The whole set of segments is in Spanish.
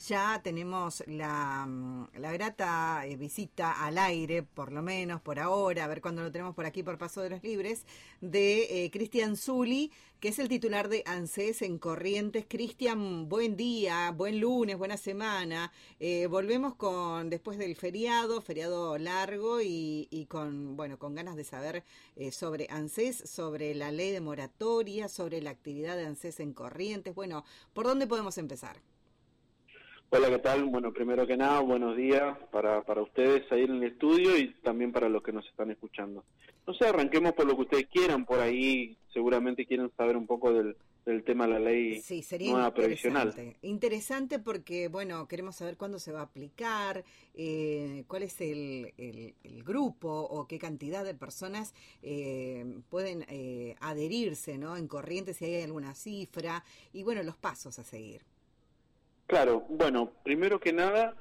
Ya tenemos la grata visita al aire, por lo menos por ahora, a ver cuándo lo tenemos por aquí por Paso de los Libres, de Cristian Zulli, que es el titular de ANSES en Corrientes. Cristian, buen día, buen lunes, buena semana. Volvemos después del feriado largo y con ganas de saber sobre ANSES, sobre la ley de moratoria, sobre la actividad de ANSES en Corrientes. Bueno, ¿por dónde podemos empezar? Hola, ¿qué tal? Bueno, primero que nada, buenos días para ustedes ahí en el estudio y también para los que nos están escuchando. No sé, arranquemos por lo que ustedes quieran, por ahí seguramente quieren saber un poco del tema de la ley nueva previsional. Interesante porque, queremos saber cuándo se va a aplicar, cuál es el grupo o qué cantidad de personas pueden adherirse, ¿no? En Corrientes, si hay alguna cifra, y los pasos a seguir. Claro, bueno, primero que nada,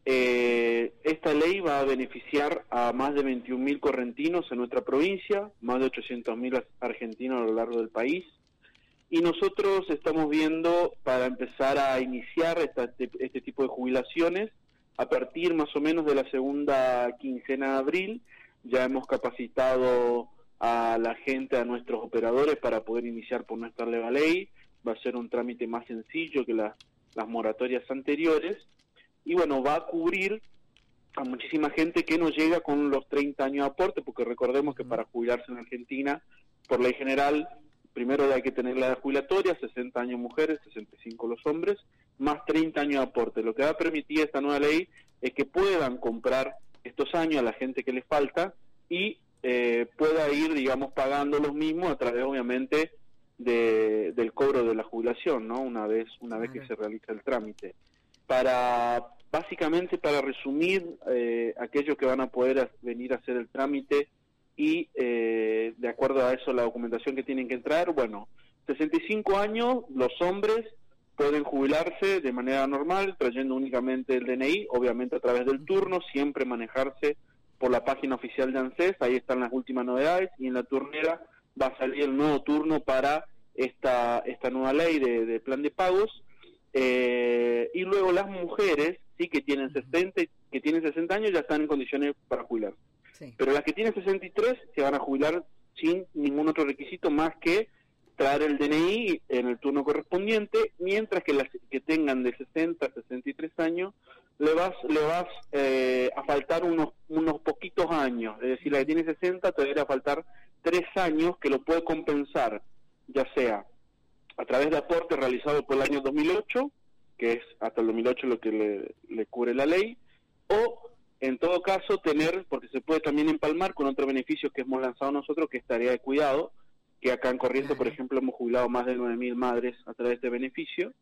esta ley va a beneficiar a más de 21.000 correntinos en nuestra provincia, más de 800.000 argentinos a lo largo del país, y nosotros estamos viendo para empezar a iniciar este tipo de jubilaciones a partir más o menos de la segunda quincena de abril. Ya hemos capacitado a la gente, a nuestros operadores para poder iniciar por nuestra nueva ley. Va a ser un trámite más sencillo que las moratorias anteriores, y va a cubrir a muchísima gente que no llega con los 30 años de aporte, porque recordemos que para jubilarse en Argentina, por ley general, primero hay que tener la edad jubilatoria, 60 años mujeres, 65 los hombres, más 30 años de aporte. Lo que va a permitir esta nueva ley es que puedan comprar estos años a la gente que les falta y pueda ir, digamos, pagando los mismos a través, obviamente, del cobro de la jubilación, ¿no? Una vez que se realiza el trámite. Básicamente, para resumir, aquellos que van a poder venir a hacer el trámite y de acuerdo a eso la documentación que tienen que entrar, 65 años, los hombres pueden jubilarse de manera normal, trayendo únicamente el DNI, obviamente a través del turno, siempre manejarse por la página oficial de ANSES, ahí están las últimas novedades, y en la turnera va a salir el nuevo turno para esta nueva ley de plan de pagos, y luego las mujeres sí que tienen 60 años ya están en condiciones para jubilar, sí. Pero las que tienen 63 se van a jubilar sin ningún otro requisito más que traer el DNI en el turno correspondiente, mientras que las que tengan de 60 a 63 años le vas a faltar unos poquitos años, es decir, la que tiene 60 todavía le va a faltar 3 años que lo puede compensar, ya sea a través de aporte realizado por el año 2008, que es hasta el 2008 lo que le cubre la ley, o en todo caso tener, porque se puede también empalmar con otro beneficio que hemos lanzado nosotros, que es tarea de cuidado, que acá en Corrientes, por ejemplo, hemos jubilado más de 9.000 madres a través de este beneficio,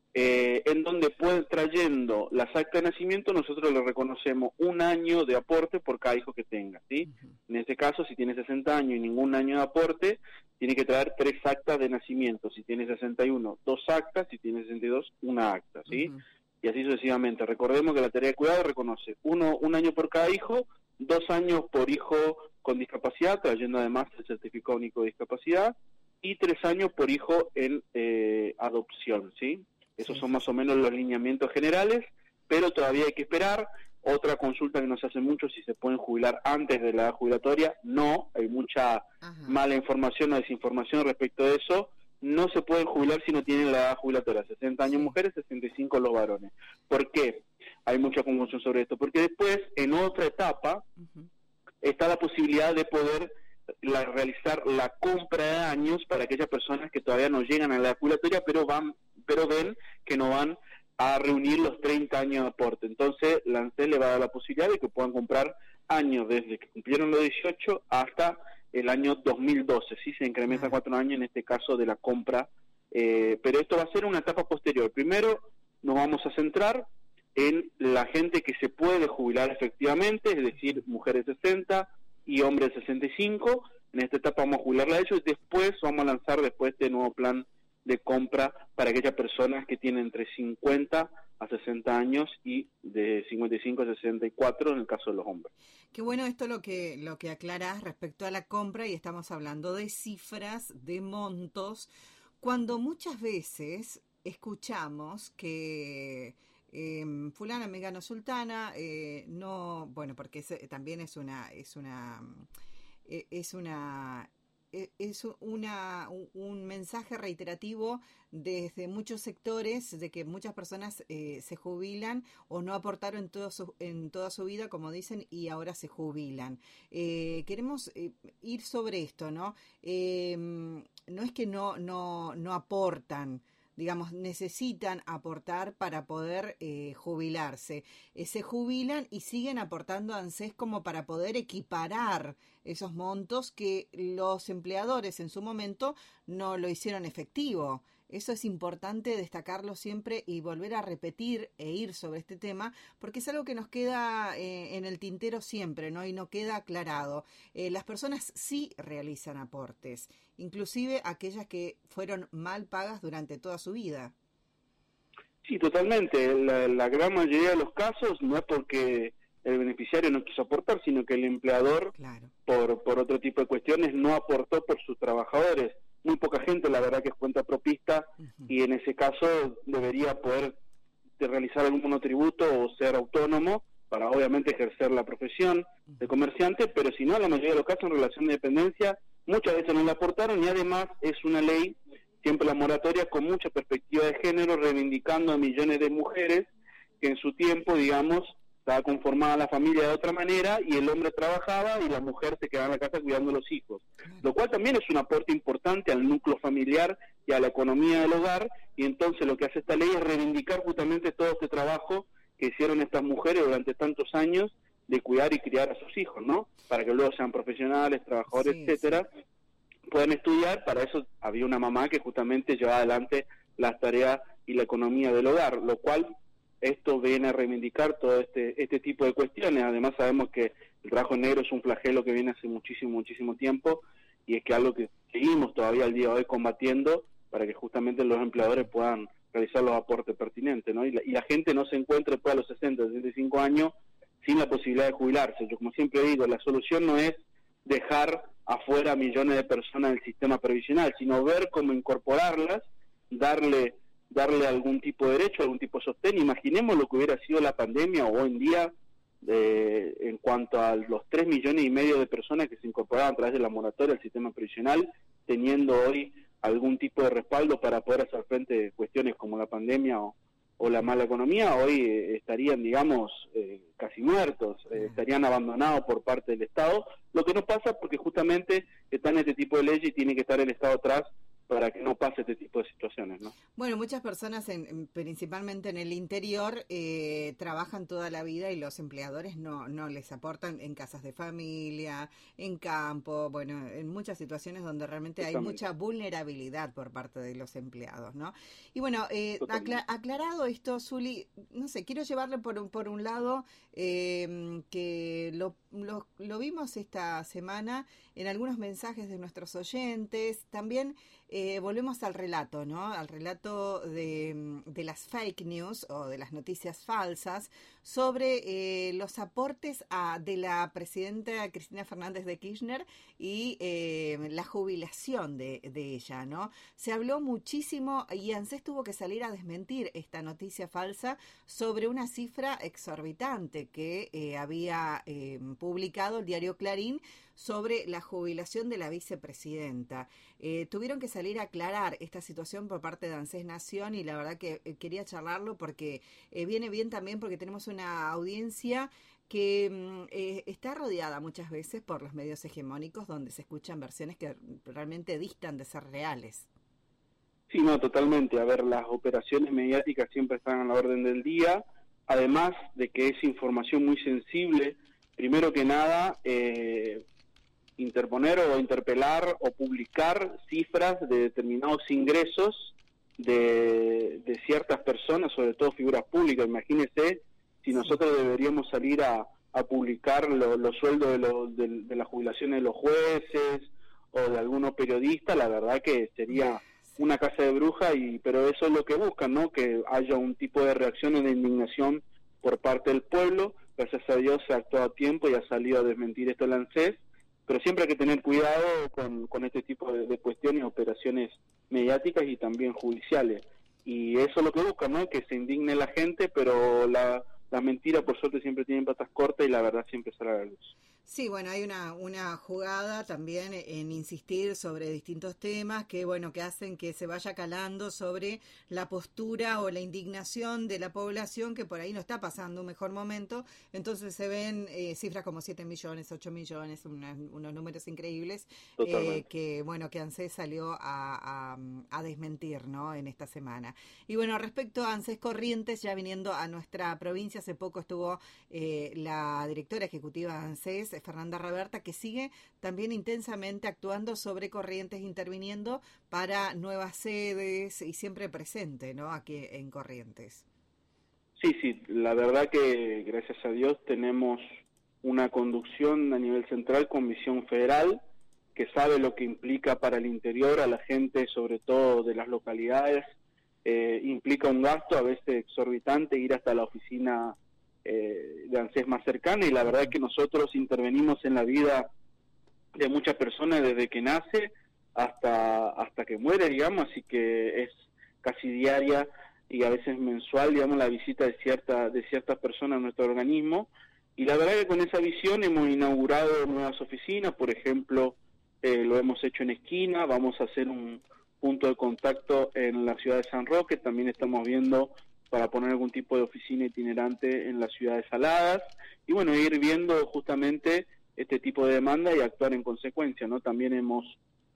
en donde trayendo las actas de nacimiento, nosotros le reconocemos 1 año de aporte por cada hijo que tenga, ¿sí? En este caso, si tiene 60 años y ningún año de aporte, tiene que traer 3 actas de nacimiento. Si tiene 61, 2 actas; si tiene 62, 1 acta, ¿sí? Y así sucesivamente. Recordemos que la tarea de cuidado reconoce 1 año por cada hijo, 2 años por hijo con discapacidad, trayendo además el certificado único de discapacidad, y 3 años por hijo en adopción, ¿sí? Esos son más o menos los lineamientos generales, pero todavía hay que esperar. Otra consulta que nos hace mucho, si se pueden jubilar antes de la edad jubilatoria. No, hay mucha mala información o desinformación respecto de eso. No se pueden jubilar si no tienen la edad jubilatoria, 60 años mujeres, 65 los varones. ¿Por qué? Hay mucha confusión sobre esto, porque después, en otra etapa, está la posibilidad de poder realizar la compra de años para aquellas personas que todavía no llegan a la edad jubilatoria, pero ven que no van a reunir los 30 años de aporte. Entonces, la ANSES le va a dar la posibilidad de que puedan comprar años desde que cumplieron los 18 hasta el año 2012. Sí, se incrementa 4 años en este caso de la compra, pero esto va a ser una etapa posterior. Primero nos vamos a centrar en la gente que se puede jubilar efectivamente, es decir, mujeres 60 y hombres 65. En esta etapa vamos a jubilarla a ellos, y después vamos a lanzar este nuevo plan de compra para aquellas personas que tienen entre 50 a 60 años y de 55 a 64 en el caso de los hombres. Qué bueno esto lo que aclarás respecto a la compra, y estamos hablando de cifras, de montos, cuando muchas veces escuchamos que fulana, megano, sultana, no, bueno, porque también es un mensaje reiterativo desde muchos sectores de que muchas personas se jubilan o no aportaron en toda su vida, como dicen, y ahora se jubilan. Queremos ir sobre esto, ¿no? No es que no aportan, digamos, necesitan aportar para poder jubilarse. Se jubilan y siguen aportando a ANSES como para poder equiparar esos montos que los empleadores en su momento no lo hicieron efectivo. Eso es importante destacarlo siempre y volver a repetir e ir sobre este tema, porque es algo que nos queda en el tintero siempre, ¿no? Y no queda aclarado. Las personas sí realizan aportes, inclusive aquellas que fueron mal pagas durante toda su vida. Sí, totalmente. La gran mayoría de los casos no es porque el beneficiario no quiso aportar, sino que el empleador, claro, por otro tipo de cuestiones, no aportó por sus trabajadores. Muy poca gente, la verdad, que es cuenta propista, y en ese caso debería poder realizar algún monotributo o ser autónomo para obviamente ejercer la profesión de comerciante, pero si no, la mayoría de los casos en relación de dependencia muchas veces no la aportaron, y además es una ley, siempre la moratoria, con mucha perspectiva de género, reivindicando a millones de mujeres que en su tiempo, digamos, estaba conformada la familia de otra manera y el hombre trabajaba y la mujer se quedaba en la casa cuidando a los hijos, lo cual también es un aporte importante al núcleo familiar y a la economía del hogar, y entonces lo que hace esta ley es reivindicar justamente todo este trabajo que hicieron estas mujeres durante tantos años de cuidar y criar a sus hijos, ¿no? Para que luego sean profesionales, trabajadores, sí, etcétera, puedan estudiar. Para eso había una mamá que justamente llevaba adelante las tareas y la economía del hogar, lo cual esto viene a reivindicar todo este tipo de cuestiones. Además sabemos que el trabajo negro es un flagelo que viene hace muchísimo tiempo, y es que algo que seguimos todavía al día de hoy combatiendo para que justamente los empleadores puedan realizar los aportes pertinentes, ¿no? Y la gente no se encuentre después a los 60, 65 años sin la posibilidad de jubilarse. Yo, como siempre digo, la solución no es dejar afuera a millones de personas del sistema previsional, sino ver cómo incorporarlas, darle algún tipo de derecho, algún tipo de sostén. Imaginemos lo que hubiera sido la pandemia o hoy en día, en cuanto a los 3,5 millones de personas que se incorporaban a través de la moratoria al sistema previsional, teniendo hoy algún tipo de respaldo para poder hacer frente a cuestiones como la pandemia o la mala economía. Hoy estarían, digamos, casi muertos, estarían abandonados por parte del Estado, lo que no pasa porque justamente están este tipo de leyes y tiene que estar el Estado atrás para que no pase este tipo de situaciones, ¿no? Bueno, muchas personas, principalmente en el interior, trabajan toda la vida y los empleadores no les aportan en casas de familia, en campo, bueno, en muchas situaciones donde realmente hay mucha vulnerabilidad por parte de los empleados, ¿no? Y bueno, aclarado esto, Zuli, no sé, quiero llevarle por un lado que lo vimos esta semana en algunos mensajes de nuestros oyentes, también volvemos al relato, ¿no? Al relato de las fake news o de las noticias falsas sobre los aportes de la presidenta Cristina Fernández de Kirchner y la jubilación de ella, ¿no? Se habló muchísimo y ANSES tuvo que salir a desmentir esta noticia falsa sobre una cifra exorbitante que había publicado el diario Clarín sobre la jubilación de la vicepresidenta. Tuvieron que salir a aclarar esta situación por parte de ANSES Nación, y la verdad que quería charlarlo porque viene bien también porque tenemos una audiencia que está rodeada muchas veces por los medios hegemónicos donde se escuchan versiones que realmente distan de ser reales. Sí, no, totalmente. A ver, las operaciones mediáticas siempre están a la orden del día, además de que es información muy sensible. Primero que nada, interponer o interpelar o publicar cifras de determinados ingresos de ciertas personas, sobre todo figuras públicas. Imagínese si nosotros deberíamos salir a publicar los sueldos de las jubilaciones de los jueces o de algunos periodistas. La verdad que sería una casa de bruja, pero eso es lo que buscan, ¿no? Que haya un tipo de reacción y de indignación por parte del pueblo. Gracias a Dios se ha actuado a tiempo y ha salido a desmentir esto el ANSES, pero siempre hay que tener cuidado con este tipo de cuestiones, operaciones mediáticas y también judiciales. y eso es lo que buscan, ¿no? Que se indigne la gente, pero la mentira por suerte siempre tienen patas cortas y la verdad siempre sale a la luz. Sí, bueno, hay una jugada también en insistir sobre distintos temas que, bueno, que hacen que se vaya calando sobre la postura o la indignación de la población que por ahí no está pasando un mejor momento. Entonces se ven cifras como 7 millones, 8 millones, unos números increíbles que, bueno, que ANSES salió a desmentir, ¿no? En esta semana. Y bueno, respecto a ANSES Corrientes, ya viniendo a nuestra provincia, hace poco estuvo la directora ejecutiva de ANSES, Fernanda Raberta, que sigue también intensamente actuando sobre Corrientes, interviniendo para nuevas sedes y siempre presente, ¿no? Aquí en Corrientes. Sí, la verdad que gracias a Dios tenemos una conducción a nivel central con visión federal, que sabe lo que implica para el interior, a la gente, sobre todo de las localidades. Implica un gasto a veces exorbitante ir hasta la oficina de ANSES más cercana, y la verdad es que nosotros intervenimos en la vida de muchas personas desde que nace hasta que muere, digamos, así que es casi diaria y a veces mensual, digamos, la visita de ciertas personas a nuestro organismo, y la verdad que con esa visión hemos inaugurado nuevas oficinas. Por ejemplo, lo hemos hecho en Esquina, vamos a hacer un punto de contacto en la ciudad de San Roque, también estamos viendo para poner algún tipo de oficina itinerante en las ciudades saladas, y bueno, ir viendo justamente este tipo de demanda y actuar en consecuencia, ¿no? También hemos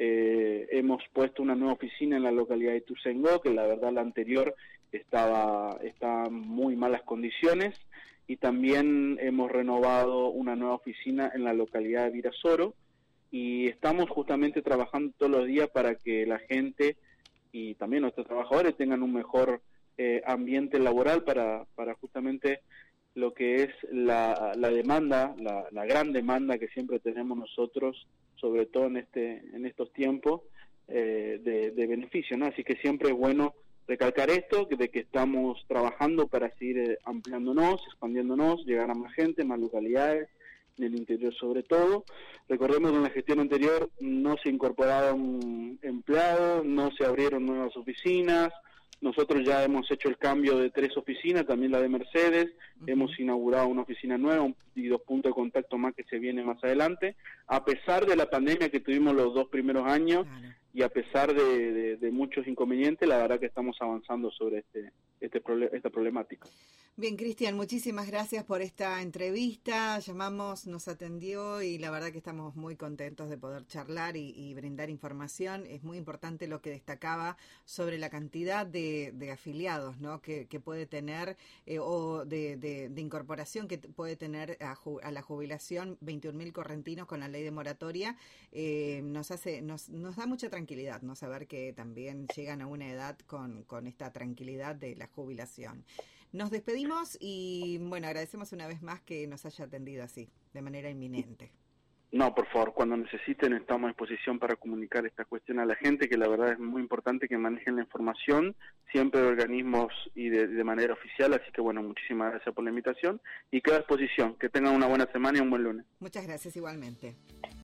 puesto una nueva oficina en la localidad de Ituzaingó, que la verdad la anterior estaba en muy malas condiciones, y también hemos renovado una nueva oficina en la localidad de Virasoro, y estamos justamente trabajando todos los días para que la gente y también nuestros trabajadores tengan un mejor ambiente laboral para justamente lo que es la demanda, la gran demanda que siempre tenemos nosotros, sobre todo en estos tiempos de beneficio, ¿no? Así que siempre es bueno recalcar esto, de que estamos trabajando para seguir ampliándonos, expandiéndonos, llegar a más gente, más localidades, en el interior sobre todo. Recordemos que en la gestión anterior no se incorporaron empleados, no se abrieron nuevas oficinas. Nosotros ya hemos hecho el cambio de 3 oficinas, también la de Mercedes, hemos inaugurado una oficina nueva y 2 puntos de contacto más que se vienen más adelante, a pesar de la pandemia que tuvimos los 2 primeros años. Claro. Y a pesar de muchos inconvenientes, la verdad que estamos avanzando sobre esta problemática. Bien, Cristian, muchísimas gracias por esta entrevista. Llamamos, nos atendió y la verdad que estamos muy contentos de poder charlar y brindar información. Es muy importante lo que destacaba sobre la cantidad de afiliados, ¿no? que puede tener o de incorporación que puede tener a la jubilación 21.000 correntinos con la ley de moratoria. Nos da mucha tranquilidad, ¿no? Saber que también llegan a una edad con esta tranquilidad de la jubilación. Nos despedimos y, bueno, agradecemos una vez más que nos haya atendido así, de manera inminente. No, por favor, cuando necesiten estamos a disposición para comunicar esta cuestión a la gente, que la verdad es muy importante que manejen la información, siempre de organismos y de manera oficial, así que bueno, muchísimas gracias por la invitación y quedo a disposición. Que tengan una buena semana y un buen lunes. Muchas gracias igualmente.